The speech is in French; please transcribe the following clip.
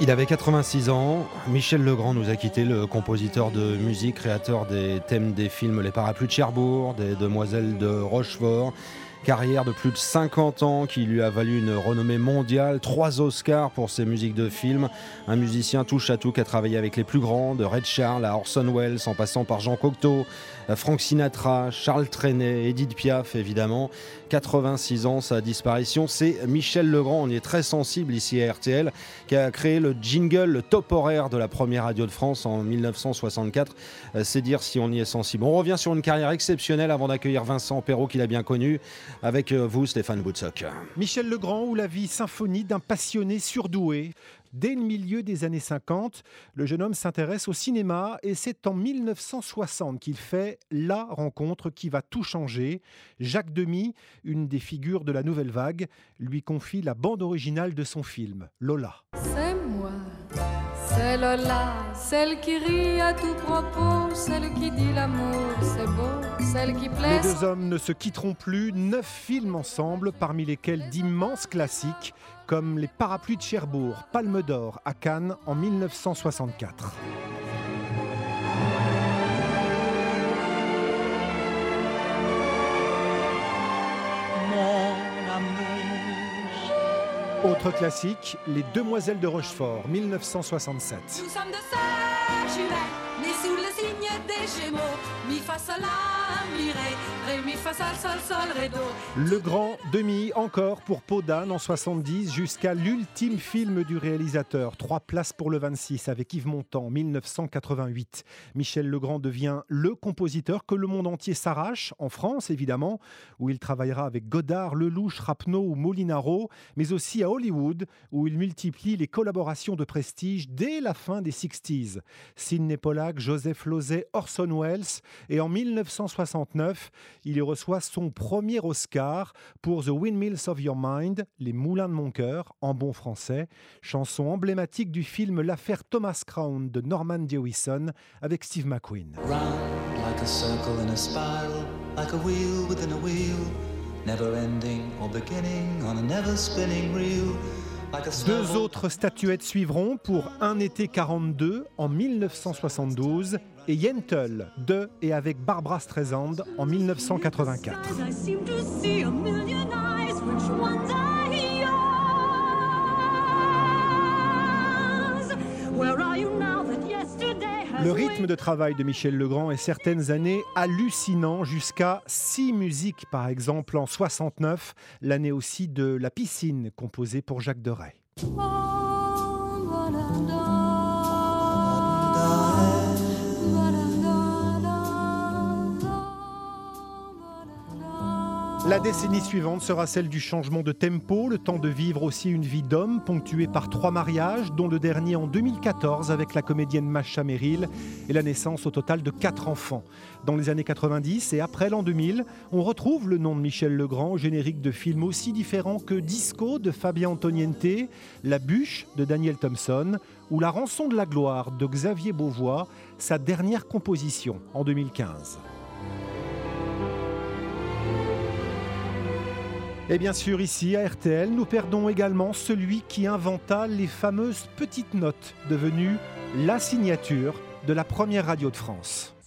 Il avait 86 ans, Michel Legrand nous a quitté, le compositeur de musique, créateur des thèmes des films Les Parapluies de Cherbourg, des Demoiselles de Rochefort. Carrière de plus de 50 ans qui lui a valu une renommée mondiale, 3 Oscars pour ses musiques de films. Un musicien touche-à-tout qui a travaillé avec les plus grands, de Ray Charles à Orson Welles, en passant par Jean Cocteau, Frank Sinatra, Charles Trenet, Édith Piaf évidemment. 86 ans, sa disparition, c'est Michel Legrand. On y est très sensible ici à RTL, qui a créé le jingle, le top horaire de la première radio de France en 1964. C'est dire si on y est sensible. On revient sur une carrière exceptionnelle avant d'accueillir Vincent Perrault, qu'il a bien connu. Avec vous, Stéphane Boutsock. Michel Legrand ou la vie symphonie d'un passionné surdoué. Dès le milieu des années 50, le jeune homme s'intéresse au cinéma et c'est en 1960 qu'il fait la rencontre qui va tout changer. Jacques Demy, une des figures de la nouvelle vague, lui confie la bande originale de son film, Lola. C'est moi, c'est Lola, celle qui rit à tout propos, celle qui dit l'amour, c'est beau, celle qui plaît. Les deux hommes ne se quitteront plus, 9 films ensemble, parmi lesquels d'immenses classiques, comme Les Parapluies de Cherbourg, Palme d'Or à Cannes en 1964. Autre classique, Les Demoiselles de Rochefort, 1967. Nous sommes de sœurs jumelles, nées sous le signe des Gémeaux. Mi fa sol la mi ré, mi fa sol ré do. Le grand Demy, encore pour Peau d'âne en 70, jusqu'à l'ultime film du réalisateur, 3 places pour le 26 avec Yves Montand, 1988. Michel Legrand devient le compositeur que le monde entier s'arrache, en France évidemment, où il travaillera avec Godard, Lelouch, Rapneau ou Molinaro, mais aussi à Hollywood, où il multiplie les collaborations de prestige dès la fin des 60s. Sidney Pollack, Joseph Losey, Orson Welles, et en 1969, il y reçoit son premier Oscar pour The Windmills of Your Mind, Les Moulins de mon cœur, en bon français, chanson emblématique du film L'affaire Thomas Crown de Norman Jewison avec Steve McQueen. Round like a circle in a spiral, like a wheel within a wheel, never ending or beginning on a never spinning reel. Deux autres statuettes suivront pour Un été 42 en 1972 et Yentl de et avec Barbra Streisand en 1984. Le rythme de travail de Michel Legrand est certaines années hallucinant, jusqu'à 6 musiques par exemple en 69, l'année aussi de La piscine composée pour Jacques Deray. La décennie suivante sera celle du changement de tempo, le temps de vivre aussi une vie d'homme ponctuée par 3 mariages, dont le dernier en 2014 avec la comédienne Masha Merrill et la naissance au total de 4 enfants. Dans les années 90 et après l'an 2000, on retrouve le nom de Michel Legrand au générique de films aussi différents que Disco de Fabien Antoniente, La bûche de Daniel Thompson ou La rançon de la gloire de Xavier Beauvois, sa dernière composition en 2015. Et bien sûr, ici, à RTL, nous perdons également celui qui inventa les fameuses petites notes, devenues la signature de la première radio de France.